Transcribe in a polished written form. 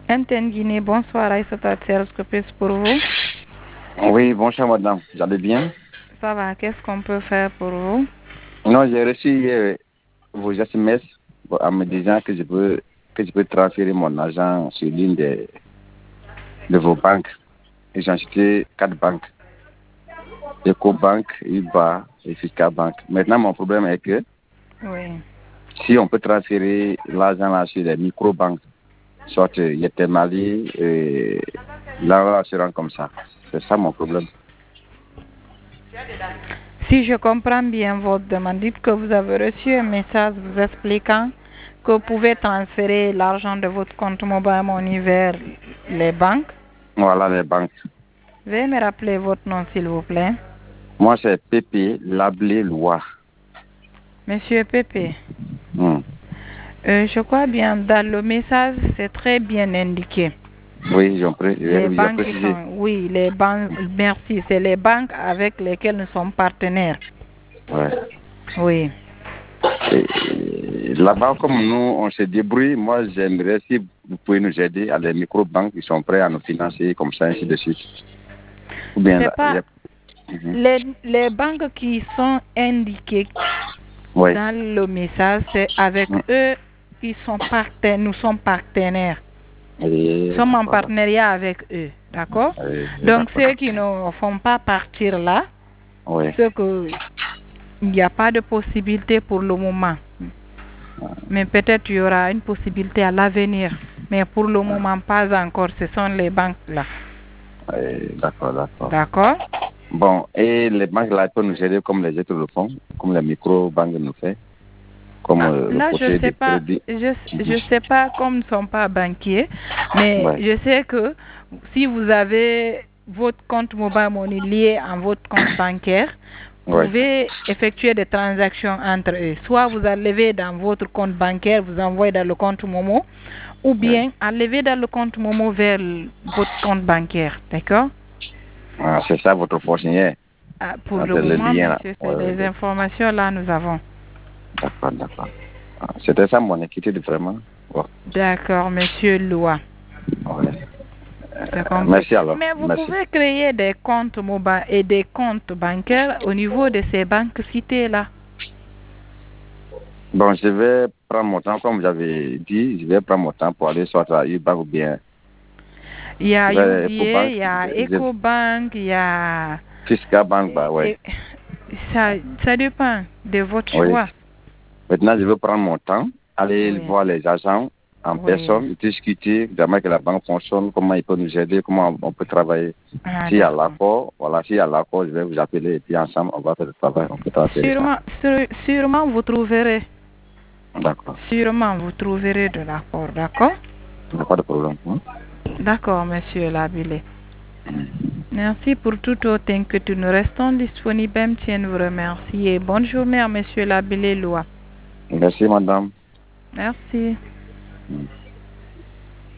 Guinée, bonsoir Aïssata, que puis pour vous? Oui, bonjour madame, vous allez bien? Ça va, qu'est-ce qu'on peut faire pour vous? Non, j'ai reçu vos SMS en me disant que je peux transférer mon argent sur l'une de vos banques. Et j'ai acheté 4 banques. EcoBank, IBA et Fiscabank. Maintenant, mon problème est que Oui. si on peut transférer l'argent là sur les micro-banques, soit Yetemali et là, se rend comme ça. C'est ça mon problème. Si je comprends bien votre demande, dites que vous avez reçu un message vous expliquant que vous pouvez transférer l'argent de votre compte Mobile Money vers les banques. Voilà les banques. Veuillez me rappeler votre nom, s'il vous plaît. Moi, c'est Pépé Lablé Loire. Monsieur Pépé, je crois bien dans le message, c'est très bien indiqué. Oui, Les j'ai banques qui précisé. sont, oui, les banques, merci, c'est les banques avec lesquelles nous sommes partenaires. Ouais. Oui. Là-bas, comme nous, on se débrouille, moi, j'aimerais si vous pouvez nous aider à les micro-banques qui sont prêts à nous financer comme ça, ainsi de suite. Ou bien C'est pas les banques qui sont indiquées oui. dans le message, c'est avec eux qui sont partenaires, nous sommes partenaires. Nous sommes en partenariat avec eux, d'accord? Donc ceux qui ne font pas partir là, c'est que il n'y a pas de possibilité pour le moment. Mais peut-être il y aura une possibilité à l'avenir. Mais pour le moment, pas encore. Ce sont les banques là. D'accord. D'accord? Bon, et les banques là peuvent nous aider comme les autres le font, comme les micro-banques nous font, comme là, je sais pas. Je sais pas comme nous ne sommes pas banquiers, mais je sais que si vous avez votre compte Mobile Money lié à votre compte bancaire, vous pouvez effectuer des transactions entre eux. Soit vous enlevez dans votre compte bancaire, vous envoyez dans le compte Momo, ou bien enlevez dans le compte Momo vers votre compte bancaire. D'accord? Ah, c'est ça votre fonctionnaire. Pour le moment, monsieur, c'est les informations là nous avons. D'accord. C'était ça mon inquiétude vraiment. D'accord, monsieur Loa. Merci alors. Mais vous pouvez créer des comptes mobiles et des comptes bancaires au niveau de ces banques citées là. Bon, je vais prendre mon temps, comme vous avez dit, je vais prendre mon temps pour aller soit à UBA ou bien. Il y a UBA, il y a EcoBank, il y a Fiscabank, bah ouais. Ça dépend de votre choix. Maintenant, je vais prendre mon temps, aller voir les agents en personne, discuter vraiment que la banque fonctionne, comment ils peuvent nous aider, comment on peut travailler. S'il y a l'accord, s'il y a l'accord, je vais vous appeler et puis ensemble, on va faire le travail, on peut travailler. Sûrement, vous trouverez. D'accord. Sûrement, vous trouverez de l'accord, d'accord? Il n'y a pas de problème. D'accord, monsieur Labilé. Merci pour toute autre inquiétude. Nous restons disponibles. Tiens, vous remercie et bonne journée à monsieur Labilé Loa. Merci, madame. Merci.